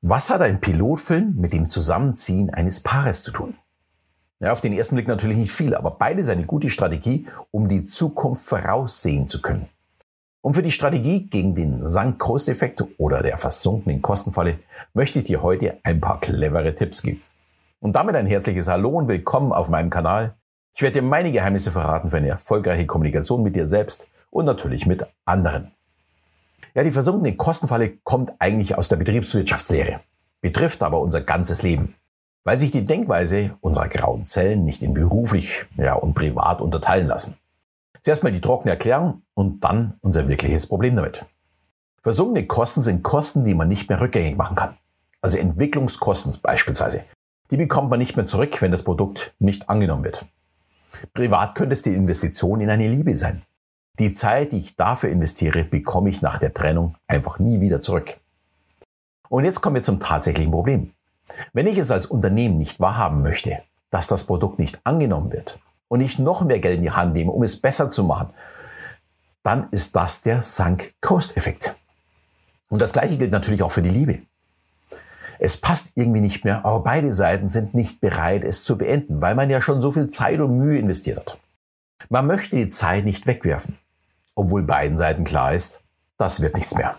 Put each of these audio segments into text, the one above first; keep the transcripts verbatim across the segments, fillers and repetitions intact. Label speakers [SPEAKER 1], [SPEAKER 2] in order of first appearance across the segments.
[SPEAKER 1] Was hat ein Pilotfilm mit dem Zusammenziehen eines Paares zu tun? Ja, auf den ersten Blick natürlich nicht viel, aber beides eine gute Strategie, um die Zukunft voraussehen zu können. Und für die Strategie gegen den Sunk-Cost-Effekt oder der versunkenen Kostenfalle möchte ich dir heute ein paar clevere Tipps geben. Und damit ein herzliches Hallo und willkommen auf meinem Kanal. Ich werde dir meine Geheimnisse verraten für eine erfolgreiche Kommunikation mit dir selbst und natürlich mit anderen. Ja, die versunkene Kostenfalle kommt eigentlich aus der Betriebswirtschaftslehre, betrifft aber unser ganzes Leben, weil sich die Denkweise unserer grauen Zellen nicht in beruflich ja, und privat unterteilen lassen. Zuerst mal die trockene Erklärung und dann unser wirkliches Problem damit. Versunkene Kosten sind Kosten, die man nicht mehr rückgängig machen kann. Also Entwicklungskosten beispielsweise. Die bekommt man nicht mehr zurück, wenn das Produkt nicht angenommen wird. Privat könnte es die Investition in eine Liebe sein. Die Zeit, die ich dafür investiere, bekomme ich nach der Trennung einfach nie wieder zurück. Und jetzt kommen wir zum tatsächlichen Problem. Wenn ich es als Unternehmen nicht wahrhaben möchte, dass das Produkt nicht angenommen wird und ich noch mehr Geld in die Hand nehme, um es besser zu machen, dann ist das der Sunk-Cost-Effekt. Und das Gleiche gilt natürlich auch für die Liebe. Es passt irgendwie nicht mehr, aber beide Seiten sind nicht bereit, es zu beenden, weil man ja schon so viel Zeit und Mühe investiert hat. Man möchte die Zeit nicht wegwerfen, obwohl beiden Seiten klar ist, das wird nichts mehr.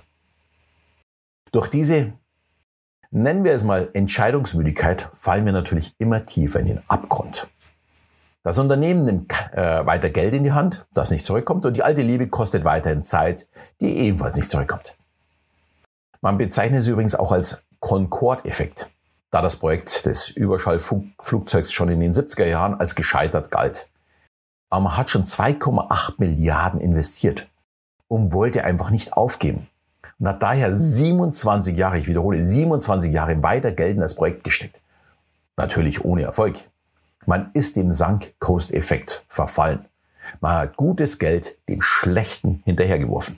[SPEAKER 1] Durch diese, nennen wir es mal Entscheidungsmüdigkeit, fallen wir natürlich immer tiefer in den Abgrund. Das Unternehmen nimmt äh, weiter Geld in die Hand, das nicht zurückkommt, und die alte Liebe kostet weiterhin Zeit, die ebenfalls nicht zurückkommt. Man bezeichnet es übrigens auch als Concorde-Effekt, da das Projekt des Überschallflugzeugs schon in den siebziger Jahren als gescheitert galt. Aber man hat schon zwei Komma acht Milliarden investiert und wollte einfach nicht aufgeben. Und hat daher siebenundzwanzig Jahre, ich wiederhole, siebenundzwanzig Jahre weiter Geld in das Projekt gesteckt. Natürlich ohne Erfolg. Man ist dem Sunk-Cost-Effekt verfallen. Man hat gutes Geld dem Schlechten hinterhergeworfen.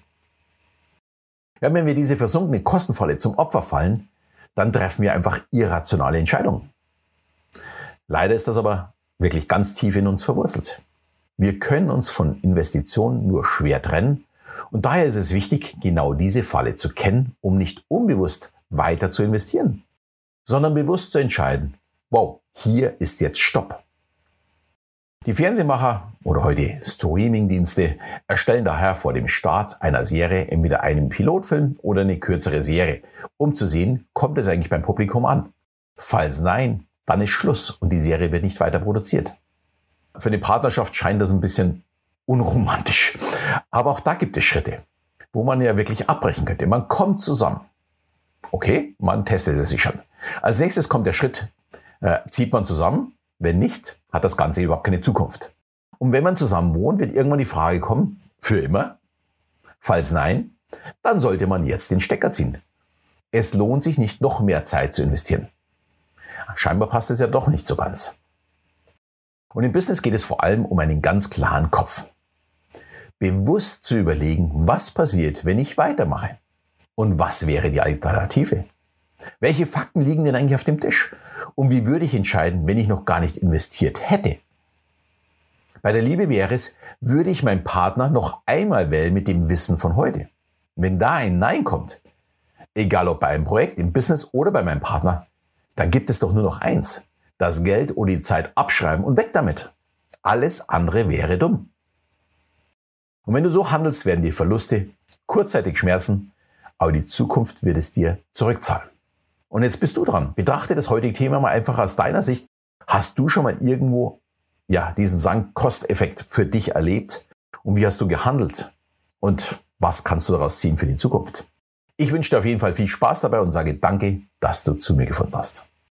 [SPEAKER 1] Ja, wenn wir diese versunkene Kostenfalle zum Opfer fallen, dann treffen wir einfach irrationale Entscheidungen. Leider ist das aber wirklich ganz tief in uns verwurzelt. Wir können uns von Investitionen nur schwer trennen und daher ist es wichtig, genau diese Falle zu kennen, um nicht unbewusst weiter zu investieren, sondern bewusst zu entscheiden, wow, hier ist jetzt Stopp. Die Fernsehmacher oder heute Streamingdienste erstellen daher vor dem Start einer Serie entweder einen Pilotfilm oder eine kürzere Serie, um zu sehen, kommt es eigentlich beim Publikum an. Falls nein, dann ist Schluss und die Serie wird nicht weiter produziert. Für eine Partnerschaft scheint das ein bisschen unromantisch. Aber auch da gibt es Schritte, wo man ja wirklich abbrechen könnte. Man kommt zusammen. Okay, man testet es sich schon. Als nächstes kommt der Schritt, äh, zieht man zusammen. Wenn nicht, hat das Ganze überhaupt keine Zukunft. Und wenn man zusammen wohnt, wird irgendwann die Frage kommen, für immer? Falls nein, dann sollte man jetzt den Stecker ziehen. Es lohnt sich nicht, noch mehr Zeit zu investieren. Scheinbar passt es ja doch nicht so ganz. Und im Business geht es vor allem um einen ganz klaren Kopf. Bewusst zu überlegen, was passiert, wenn ich weitermache. Und was wäre die Alternative? Welche Fakten liegen denn eigentlich auf dem Tisch? Und wie würde ich entscheiden, wenn ich noch gar nicht investiert hätte? Bei der Liebe wäre es, würde ich meinen Partner noch einmal wählen mit dem Wissen von heute? Wenn da ein Nein kommt, egal ob bei einem Projekt, im Business oder bei meinem Partner, dann gibt es doch nur noch eins. Das Geld oder die Zeit abschreiben und weg damit. Alles andere wäre dumm. Und wenn du so handelst, werden die Verluste kurzzeitig schmerzen, aber die Zukunft wird es dir zurückzahlen. Und jetzt bist du dran. Betrachte das heutige Thema mal einfach aus deiner Sicht. Hast du schon mal irgendwo ja, diesen Sunk-Cost-Effekt für dich erlebt? Und wie hast du gehandelt? Und was kannst du daraus ziehen für die Zukunft? Ich wünsche dir auf jeden Fall viel Spaß dabei und sage danke, dass du zu mir gefunden hast.